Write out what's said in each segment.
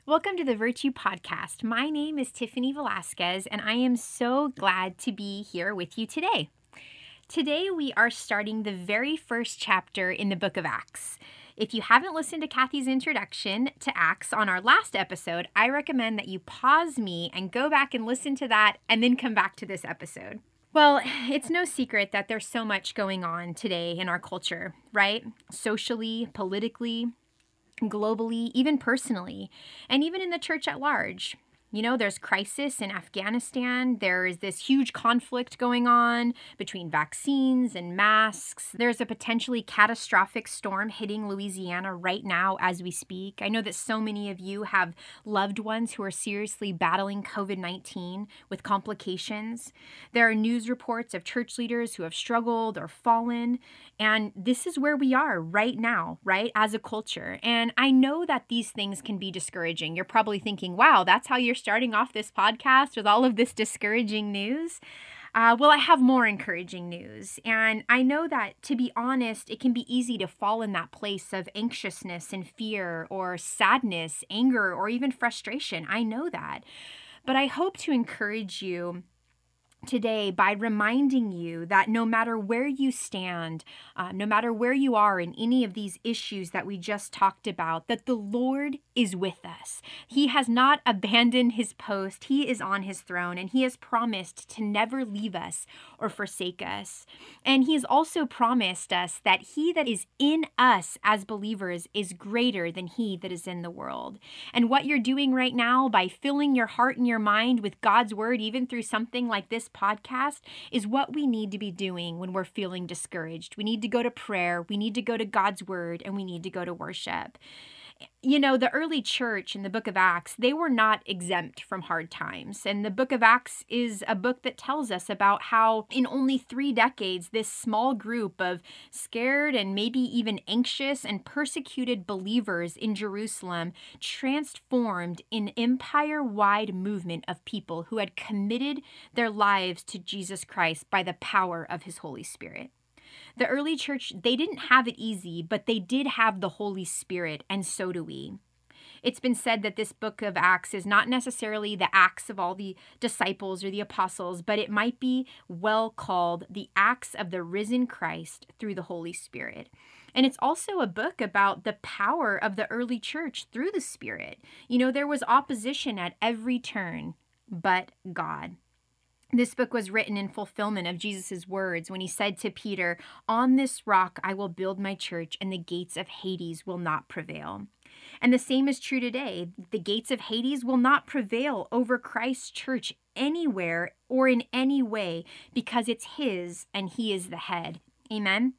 Welcome to the Virtue Podcast. My name is Tiffany Velasquez, and I am so glad to be here with you today. Today, we are starting the very first chapter in the book of Acts. If you haven't listened to Kathy's introduction to Acts on our last episode, I recommend that you pause me and go back and listen to that and then come back to this episode. Well, it's no secret that there's so much going on today in our culture, right? Socially, politically, globally, even personally, and even in the church at large. You know, there's crisis in Afghanistan. There is this huge conflict going on between vaccines and masks. There's a potentially catastrophic storm hitting Louisiana right now as we speak. I know that so many of you have loved ones who are seriously battling COVID-19 with complications. There are news reports of church leaders who have struggled or fallen. And this is where we are right now, right, as a culture. And I know that these things can be discouraging. You're probably thinking, wow, that's how you're starting off this podcast with all of this discouraging news? Well, I have more encouraging news. And I know that, to be honest, it can be easy to fall in that place of anxiousness and fear or sadness, anger, or even frustration. I know that. But I hope to encourage you today by reminding you that no matter where you stand, no matter where you are in any of these issues that we just talked about, that the Lord is with us. He has not abandoned his post. He is on his throne, and he has promised to never leave us or forsake us. And he has also promised us that he that is in us as believers is greater than he that is in the world. And what you're doing right now by filling your heart and your mind with God's word, even through something like this podcast, is what we need to be doing when we're feeling discouraged. We need to go to prayer, we need to go to God's word, and we need to go to worship. You know, the early church in the book of Acts, they were not exempt from hard times. And the book of Acts is a book that tells us about how in only 3 decades, this small group of scared and maybe even anxious and persecuted believers in Jerusalem transformed an empire-wide movement of people who had committed their lives to Jesus Christ by the power of his Holy Spirit. The early church, they didn't have it easy, but they did have the Holy Spirit, and so do we. It's been said that this book of Acts is not necessarily the Acts of all the disciples or the apostles, but it might be well called the Acts of the risen Christ through the Holy Spirit. And it's also a book about the power of the early church through the Spirit. You know, there was opposition at every turn, but God. This book was written in fulfillment of Jesus' words when he said to Peter, "On this rock I will build my church, and the gates of Hades will not prevail." And the same is true today. The gates of Hades will not prevail over Christ's church anywhere or in any way because it's his and he is the head. Amen?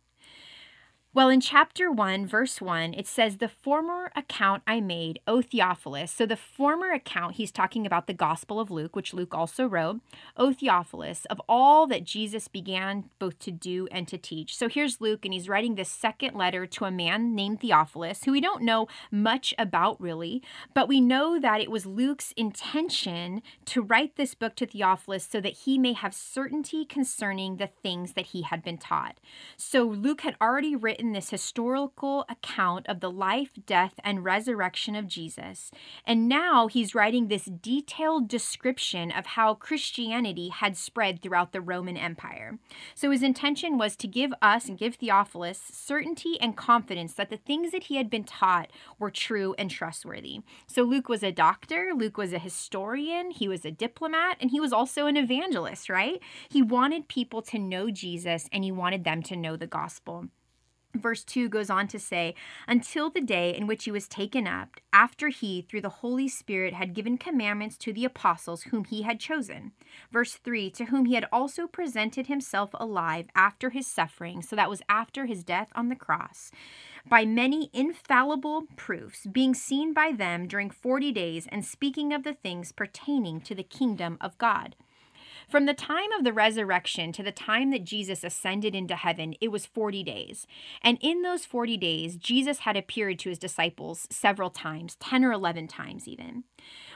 Well, in chapter 1, verse 1, it says, "The former account I made, O Theophilus." So the former account, he's talking about the Gospel of Luke, which Luke also wrote, "O Theophilus, of all that Jesus began both to do and to teach." So here's Luke, and he's writing this second letter to a man named Theophilus, who we don't know much about really, but we know that it was Luke's intention to write this book to Theophilus so that he may have certainty concerning the things that he had been taught. So Luke had already written this historical account of the life, death, and resurrection of Jesus. And now he's writing this detailed description of how Christianity had spread throughout the Roman Empire. So his intention was to give us and give Theophilus certainty and confidence that the things that he had been taught were true and trustworthy. So Luke was a doctor, Luke was a historian, he was a diplomat, and he was also an evangelist, right? He wanted people to know Jesus, and he wanted them to know the gospel. Verse 2 goes on to say, "Until the day in which he was taken up, after he, through the Holy Spirit, had given commandments to the apostles whom he had chosen." Verse 3, "To whom he had also presented himself alive after his suffering," so that was after his death on the cross, "by many infallible proofs, being seen by them during 40 days, and speaking of the things pertaining to the kingdom of God." From the time of the resurrection to the time that Jesus ascended into heaven, it was 40 days. And in those 40 days, Jesus had appeared to his disciples several times, 10 or 11 times even.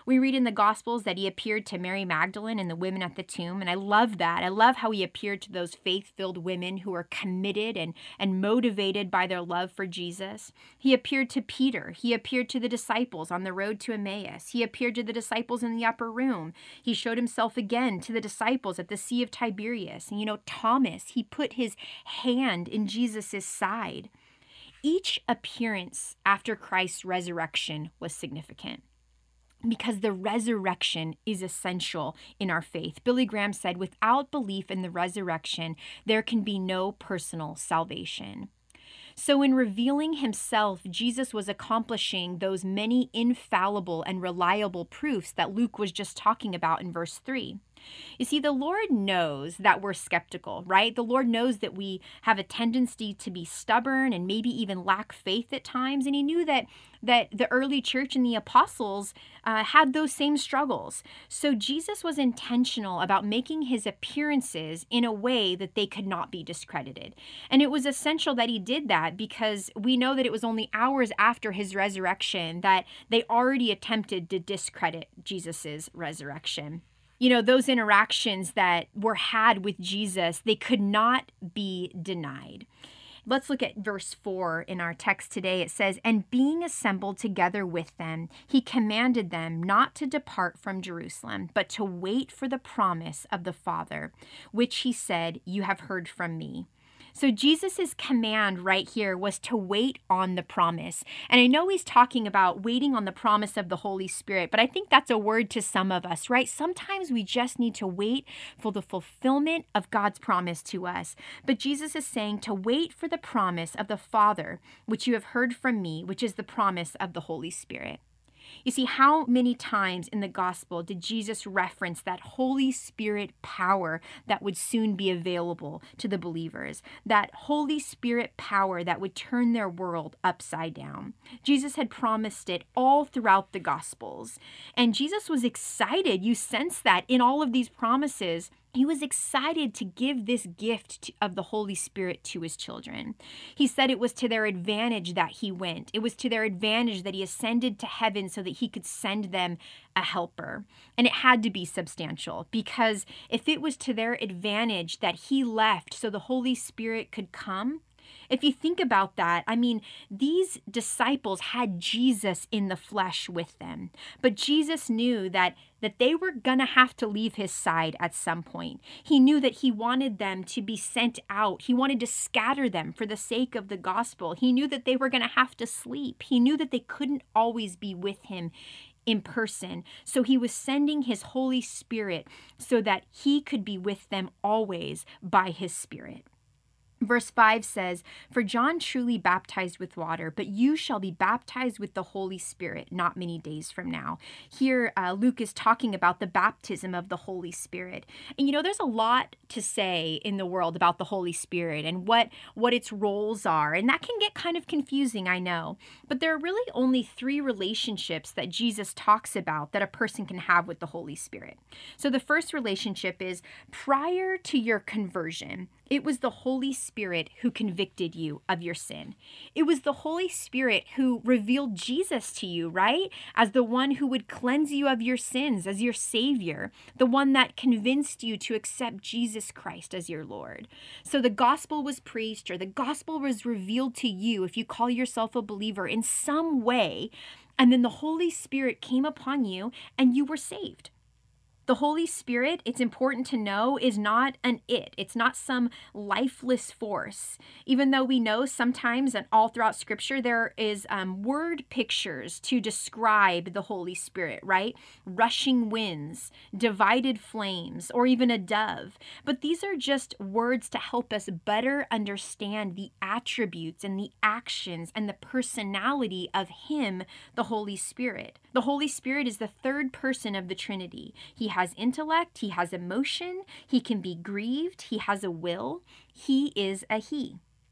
We read in the Gospels that he appeared to Mary Magdalene and the women at the tomb, and I love that. I love how he appeared to those faith-filled women who are committed and motivated by their love for Jesus. He appeared to Peter. He appeared to the disciples on the road to Emmaus. He appeared to the disciples in the upper room. He showed himself again to the disciples at the Sea of Tiberias. And Thomas, he put his hand in Jesus' side. Each appearance after Christ's resurrection was significant, because the resurrection is essential in our faith. Billy Graham said, without belief in the resurrection, there can be no personal salvation. So in revealing himself, Jesus was accomplishing those many infallible and reliable proofs that Luke was just talking about in verse 3. You see, the Lord knows that we're skeptical, right? The Lord knows that we have a tendency to be stubborn and maybe even lack faith at times. And he knew that the early church and the apostles had those same struggles. So Jesus was intentional about making his appearances in a way that they could not be discredited. And it was essential that he did that, because we know that it was only hours after his resurrection that they already attempted to discredit Jesus's resurrection. Those interactions that were had with Jesus, they could not be denied. Let's look at verse 4 in our text today. It says, "And being assembled together with them, he commanded them not to depart from Jerusalem, but to wait for the promise of the Father, which he said, 'You have heard from me.'" So Jesus' command right here was to wait on the promise. And I know he's talking about waiting on the promise of the Holy Spirit, but I think that's a word to some of us, right? Sometimes we just need to wait for the fulfillment of God's promise to us. But Jesus is saying to wait for the promise of the Father, which you have heard from me, which is the promise of the Holy Spirit. You see, how many times in the gospel did Jesus reference that Holy Spirit power that would soon be available to the believers? That Holy Spirit power that would turn their world upside down. Jesus had promised it all throughout the gospels. And Jesus was excited. You sense that in all of these promises. He was excited to give this gift of the Holy Spirit to his children. He said it was to their advantage that he went. It was to their advantage that he ascended to heaven so that he could send them a helper. And it had to be substantial, because if it was to their advantage that he left so the Holy Spirit could come, if you think about that, these disciples had Jesus in the flesh with them. But Jesus knew that they were going to have to leave his side at some point. He knew that he wanted them to be sent out. He wanted to scatter them for the sake of the gospel. He knew that they were going to have to sleep. He knew that they couldn't always be with him in person. So he was sending his Holy Spirit so that he could be with them always by his Spirit. Verse 5 says, "For John truly baptized with water, but you shall be baptized with the Holy Spirit not many days from now." Here, Luke is talking about the baptism of the Holy Spirit. And there's a lot to say in the world about the Holy Spirit and what its roles are. And that can get kind of confusing, I know. But there are really only 3 relationships that Jesus talks about that a person can have with the Holy Spirit. So the first relationship is prior to your conversion. It was the Holy Spirit who convicted you of your sin. It was the Holy Spirit who revealed Jesus to you, right? As the one who would cleanse you of your sins, as your Savior, the one that convinced you to accept Jesus Christ as your Lord. So the gospel was preached, or the gospel was revealed to you if you call yourself a believer in some way, and then the Holy Spirit came upon you and you were saved. The Holy Spirit, it's important to know, is not an it. It's not some lifeless force. Even though we know sometimes and all throughout Scripture there is word pictures to describe the Holy Spirit, right? Rushing winds, divided flames, or even a dove. But these are just words to help us better understand the attributes and the actions and the personality of Him, the Holy Spirit. The Holy Spirit is the third person of the Trinity. He has intellect, he has emotion, he can be grieved, he has a will, he is a he.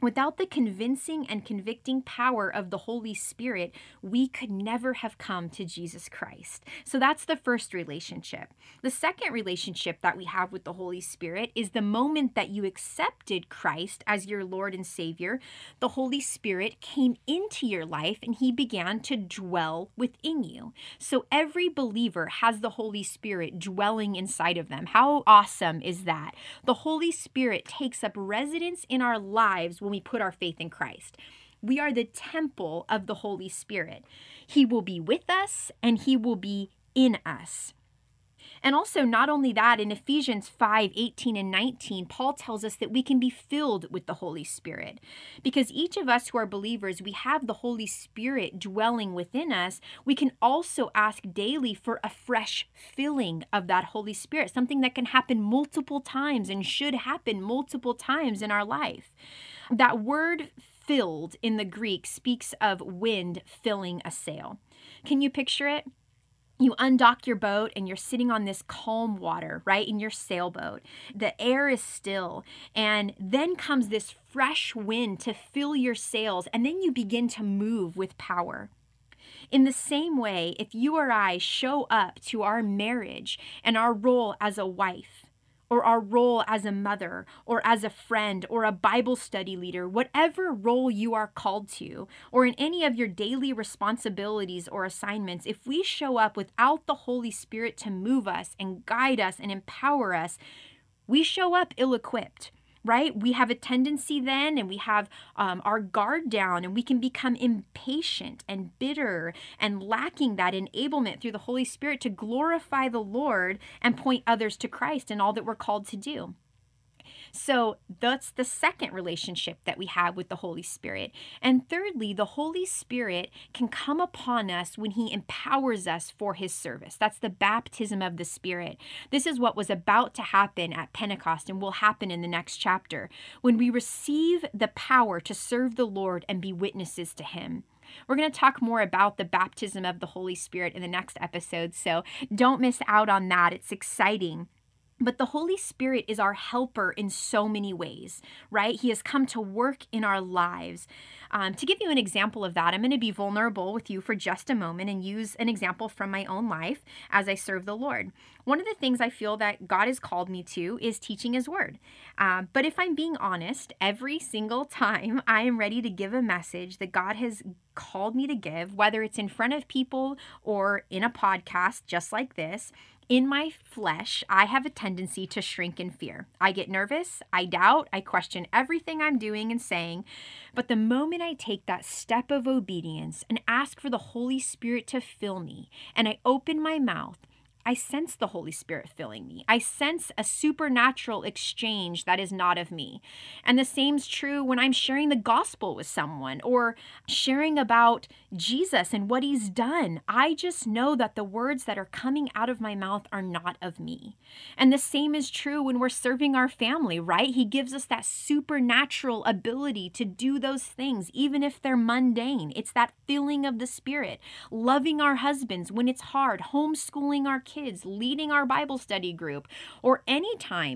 Without the convincing and convicting power of the Holy Spirit, we could never have come to Jesus Christ. So that's the first relationship. The second relationship that we have with the Holy Spirit is the moment that you accepted Christ as your Lord and Savior, the Holy Spirit came into your life and he began to dwell within you. So every believer has the Holy Spirit dwelling inside of them. How awesome is that? The Holy Spirit takes up residence in our lives when we put our faith in Christ. We are the temple of the Holy Spirit. He will be with us and he will be in us. And also, not only that, in Ephesians 5:18 and 19, Paul tells us that we can be filled with the Holy Spirit. Because each of us who are believers, we have the Holy Spirit dwelling within us. We can also ask daily for a fresh filling of that Holy Spirit, something that can happen multiple times and should happen multiple times in our life. That word filled in the Greek speaks of wind filling a sail. Can you picture it? You undock your boat and you're sitting on this calm water, right, in your sailboat. The air is still, and then comes this fresh wind to fill your sails, and then you begin to move with power. In the same way, if you or I show up to our marriage and our role as a wife, or our role as a mother, or as a friend, or a Bible study leader, whatever role you are called to, or in any of your daily responsibilities or assignments, if we show up without the Holy Spirit to move us and guide us and empower us, we show up ill-equipped, right? We have a tendency then, and we have our guard down, and we can become impatient and bitter and lacking that enablement through the Holy Spirit to glorify the Lord and point others to Christ and all that we're called to do. So that's the second relationship that we have with the Holy Spirit. And thirdly, the Holy Spirit can come upon us when he empowers us for his service. That's the baptism of the Spirit. This is what was about to happen at Pentecost and will happen in the next chapter, when we receive the power to serve the Lord and be witnesses to him. We're going to talk more about the baptism of the Holy Spirit in the next episode, so don't miss out on that. It's exciting. But the Holy Spirit is our helper in so many ways, right? He has come to work in our lives. To give you an example of that, I'm going to be vulnerable with you for just a moment and use an example from my own life as I serve the Lord. One of the things I feel that God has called me to is teaching his word. But if I'm being honest, every single time I am ready to give a message that God has called me to give, whether it's in front of people or in a podcast just like this, in my flesh, I have a tendency to shrink in fear. I get nervous, I doubt, I question everything I'm doing and saying. But the moment I take that step of obedience and ask for the Holy Spirit to fill me, and I open my mouth, I sense the Holy Spirit filling me. I sense a supernatural exchange that is not of me. And the same's true when I'm sharing the gospel with someone or sharing about Jesus and what he's done. I just know that the words that are coming out of my mouth are not of me. And the same is true when we're serving our family, right? He gives us that supernatural ability to do those things, even if they're mundane. It's that filling of the Spirit, loving our husbands when it's hard, homeschooling our kids, leading our Bible study group, or any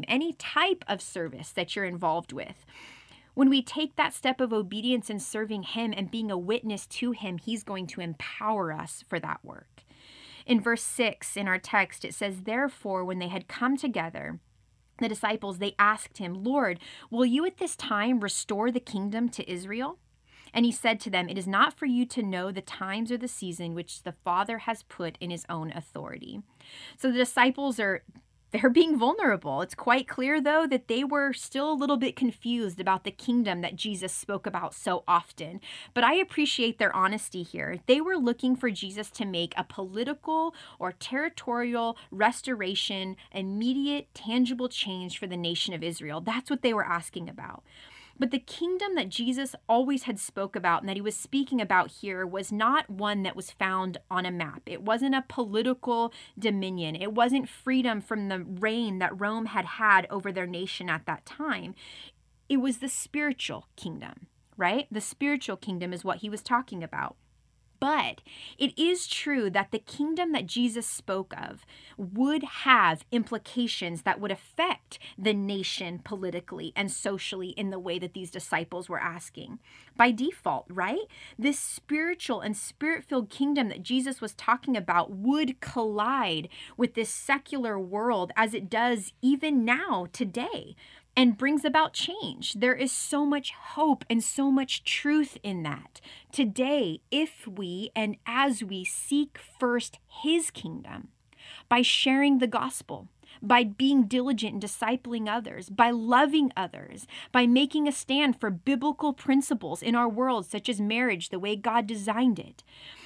type of service that you're involved with. When we take that step of obedience and serving him and being a witness to him, he's going to empower us for that work. In verse 6 in our text, it says, "Therefore, when they had come together, the disciples, they asked him, 'Lord, will you at this time restore the kingdom to Israel?' And he said to them, 'It is not for you to know the times or the season which the Father has put in his own authority.'" So the disciples they're being vulnerable. It's quite clear, though, that they were still a little bit confused about the kingdom that Jesus spoke about so often. But I appreciate their honesty here. They were looking for Jesus to make a political or territorial restoration, immediate, tangible change for the nation of Israel. That's what they were asking about. But the kingdom that Jesus always had spoke about and that he was speaking about here was not one that was found on a map. It wasn't a political dominion. It wasn't freedom from the reign that Rome had over their nation at that time. It was the spiritual kingdom, right? The spiritual kingdom is what he was talking about. But it is true that the kingdom that Jesus spoke of would have implications that would affect the nation politically and socially in the way that these disciples were asking. By default, right? This spiritual and spirit-filled kingdom that Jesus was talking about would collide with this secular world as it does even now, today, and brings about change. There is so much hope and so much truth in that. Today, if we and as we seek first His kingdom, by sharing the gospel, by being diligent in discipling others, by loving others, by making a stand for biblical principles in our world, such as marriage, the way God designed it,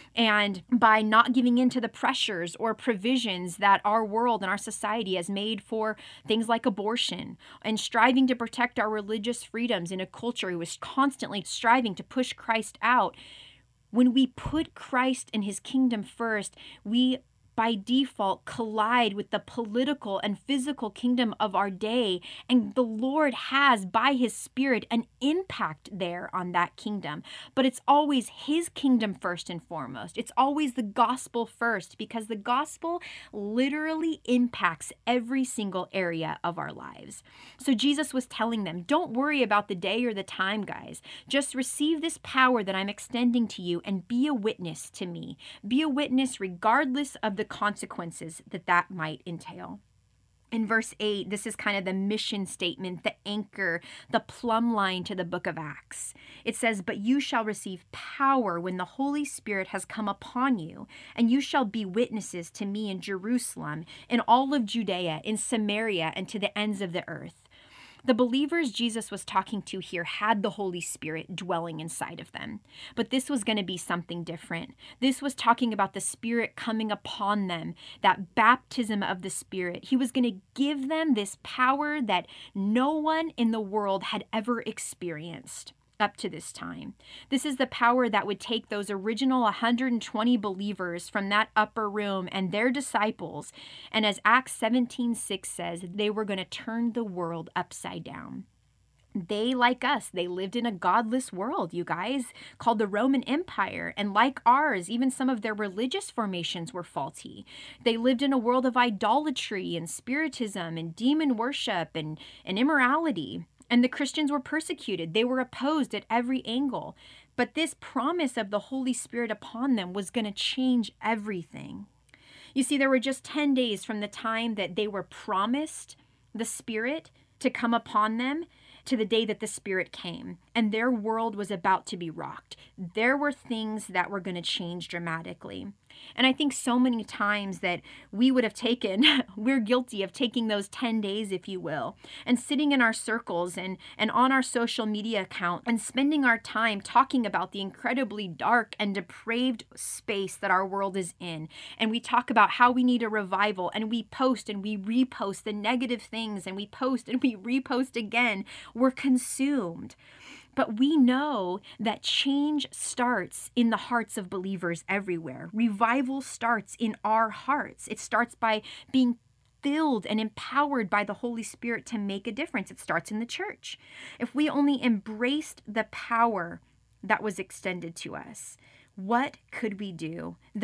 and by not giving in to the pressures or provisions that our world and our society has made for things like abortion, and striving to protect our religious freedoms in a culture who is constantly striving to push Christ out. When we put Christ and His kingdom first, we by default collide with the political and physical kingdom of our day, and the Lord has, by His Spirit, an impact there on that kingdom. But it's always His kingdom first and foremost. It's always the gospel first, because the gospel literally impacts every single area of our lives. So Jesus was telling them, don't worry about the day or the time, guys. Just receive this power that I'm extending to you and be a witness to me. Be a witness regardless of the consequences that might entail. In verse 8, this is kind of the mission statement, the anchor, the plumb line to the book of Acts. It says, "But you shall receive power when the Holy Spirit has come upon you, and you shall be witnesses to me in Jerusalem, in all of Judea, in Samaria, and to the ends of the earth." The believers Jesus was talking to here had the Holy Spirit dwelling inside of them. But this was going to be something different. This was talking about the Spirit coming upon them, that baptism of the Spirit. He was going to give them this power that no one in the world had ever experienced up to this time. This is the power that would take those original 120 believers from that upper room and their disciples, and as Acts 17:6 says, they were going to turn the world upside down. They, like us, they lived in a godless world, you guys, called the Roman Empire. And like ours, even some of their religious formations were faulty. They lived in a world of idolatry and spiritism and demon worship and immorality. And the Christians were persecuted. They were opposed at every angle. But this promise of the Holy Spirit upon them was going to change everything. You see, there were just 10 days from the time that they were promised the Spirit to come upon them to the day that the Spirit came. And their world was about to be rocked. There were things that were going to change dramatically. And I think so many times that we would have taken, we're guilty of taking those 10 days, if you will, and sitting in our circles and on our social media account and spending our time talking about the incredibly dark and depraved space that our world is in. And we talk about how we need a revival, and we post and we repost the negative things, and we post and we repost again. We're consumed. But we know that change starts in the hearts of believers everywhere. Revival starts in our hearts. It starts by being filled and empowered by the Holy Spirit to make a difference. It starts in the church. If we only embraced the power that was extended to us, what could we do? The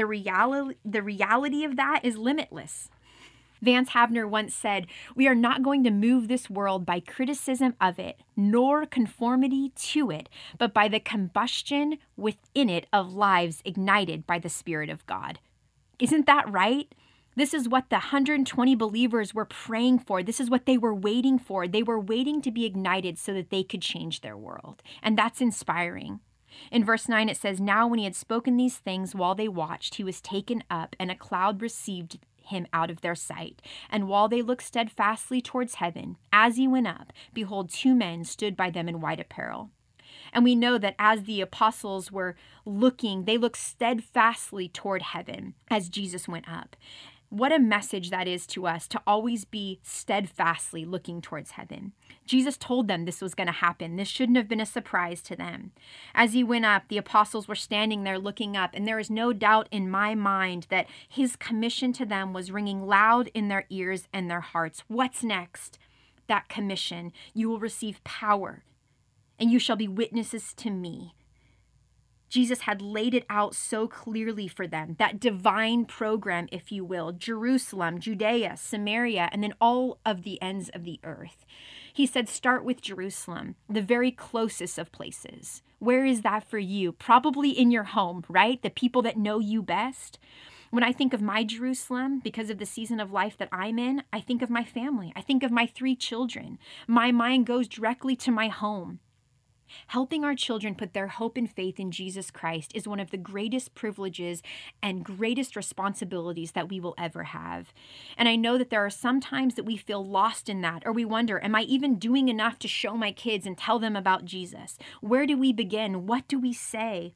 reality of that is limitless. Vance Havner once said, "We are not going to move this world by criticism of it, nor conformity to it, but by the combustion within it of lives ignited by the Spirit of God." Isn't that right? This is what the 120 believers were praying for. This is what they were waiting for. They were waiting to be ignited so that they could change their world. And that's inspiring. In verse 9, it says, "Now when he had spoken these things while they watched, he was taken up, and a cloud received him out of their sight. And while they looked steadfastly towards heaven, as he went up, behold, 2 men stood by them in white apparel." And we know that as the apostles were looking, they looked steadfastly toward heaven as Jesus went up. What a message that is to us, to always be steadfastly looking towards heaven. Jesus told them this was going to happen. This shouldn't have been a surprise to them. As he went up, the apostles were standing there looking up, and there is no doubt in my mind that his commission to them was ringing loud in their ears and their hearts. What's next? That commission: "You will receive power, and you shall be witnesses to me." Jesus had laid it out so clearly for them, that divine program, if you will, Jerusalem, Judea, Samaria, and then all of the ends of the earth. He said, start with Jerusalem, the very closest of places. Where is that for you? Probably in your home, right? The people that know you best. When I think of my Jerusalem, because of the season of life that I'm in, I think of my family. I think of my 3 children. My mind goes directly to my home. Helping our children put their hope and faith in Jesus Christ is one of the greatest privileges and greatest responsibilities that we will ever have. And I know that there are some times that we feel lost in that, or we wonder, am I even doing enough to show my kids and tell them about Jesus? Where do we begin? What do we say?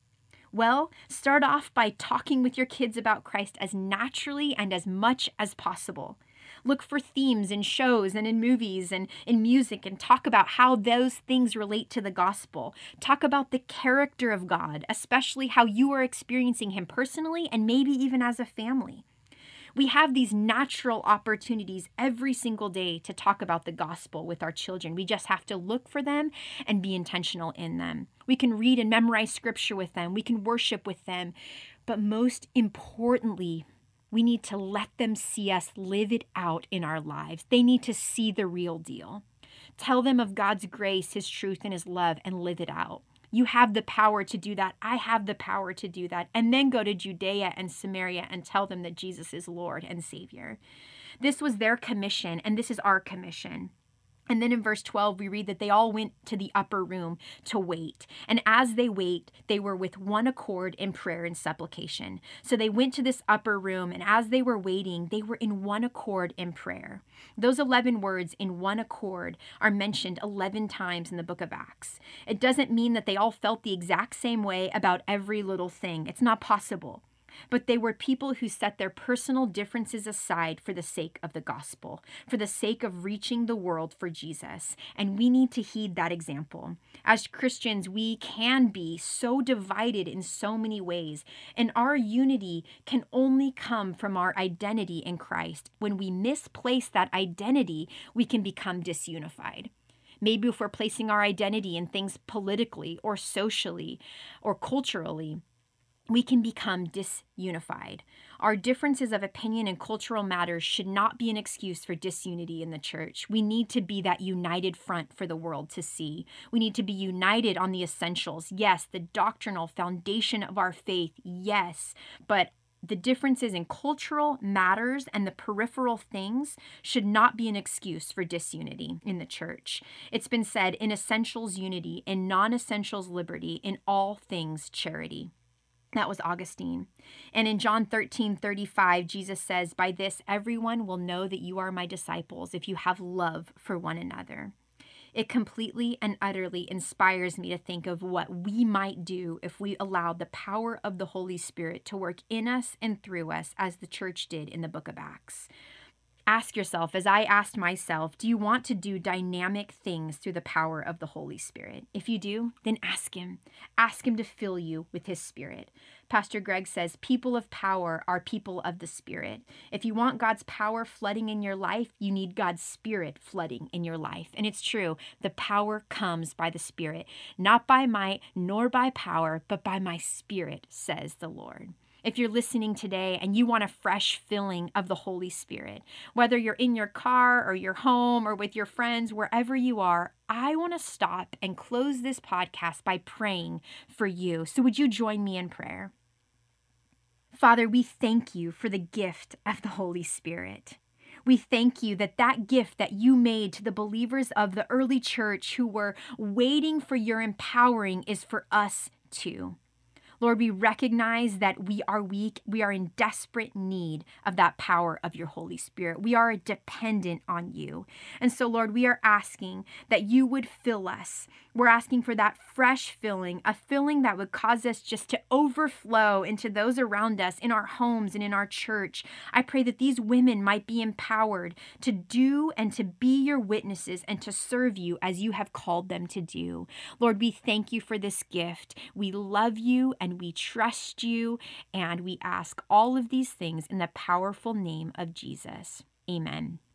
Well, start off by talking with your kids about Christ as naturally and as much as possible. Look for themes in shows and in movies and in music and talk about how those things relate to the gospel. Talk about the character of God, especially how you are experiencing him personally and maybe even as a family. We have these natural opportunities every single day to talk about the gospel with our children. We just have to look for them and be intentional in them. We can read and memorize scripture with them. We can worship with them. But most importantly, we need to let them see us live it out in our lives. They need to see the real deal. Tell them of God's grace, his truth, and his love, and live it out. You have the power to do that. I have the power to do that. And then go to Judea and Samaria and tell them that Jesus is Lord and Savior. This was their commission, and this is our commission. And then in verse 12, we read that they all went to the upper room to wait. And as they wait, they were with one accord in prayer and supplication. So they went to this upper room, and as they were waiting, they were in one accord in prayer. Those 11 words, in one accord, are mentioned 11 times in the book of Acts. It doesn't mean that they all felt the exact same way about every little thing. It's not possible. But they were people who set their personal differences aside for the sake of the gospel, for the sake of reaching the world for Jesus. And we need to heed that example. As Christians, we can be so divided in so many ways, and our unity can only come from our identity in Christ. When we misplace that identity, we can become disunified. Maybe if we're placing our identity in things politically or socially or culturally, we can become disunified. Our differences of opinion in cultural matters should not be an excuse for disunity in the church. We need to be that united front for the world to see. We need to be united on the essentials. Yes, the doctrinal foundation of our faith. Yes, but the differences in cultural matters and the peripheral things should not be an excuse for disunity in the church. It's been said, in essentials, unity; in non-essentials, liberty; in all things, charity. That was Augustine. And in John 13:35, Jesus says, by this everyone will know that you are my disciples if you have love for one another. It completely and utterly inspires me to think of what we might do if we allowed the power of the Holy Spirit to work in us and through us as the church did in the book of Acts. Ask yourself, as I asked myself, do you want to do dynamic things through the power of the Holy Spirit? If you do, then ask him. Ask him to fill you with his Spirit. Pastor Greg says, people of power are people of the Spirit. If you want God's power flooding in your life, you need God's Spirit flooding in your life. And it's true, the power comes by the Spirit, not by might nor by power, but by my Spirit, says the Lord. If you're listening today and you want a fresh filling of the Holy Spirit, whether you're in your car or your home or with your friends, wherever you are, I want to stop and close this podcast by praying for you. So would you join me in prayer? Father, we thank you for the gift of the Holy Spirit. We thank you that that gift that you made to the believers of the early church who were waiting for your empowering is for us too. Lord, we recognize that we are weak. We are in desperate need of that power of your Holy Spirit. We are dependent on you. And so, Lord, we are asking that you would fill us. We're asking for that fresh filling, a filling that would cause us just to overflow into those around us, in our homes and in our church. I pray that these women might be empowered to do and to be your witnesses and to serve you as you have called them to do. Lord, we thank you for this gift. We love you and we trust you, and we ask all of these things in the powerful name of Jesus. Amen.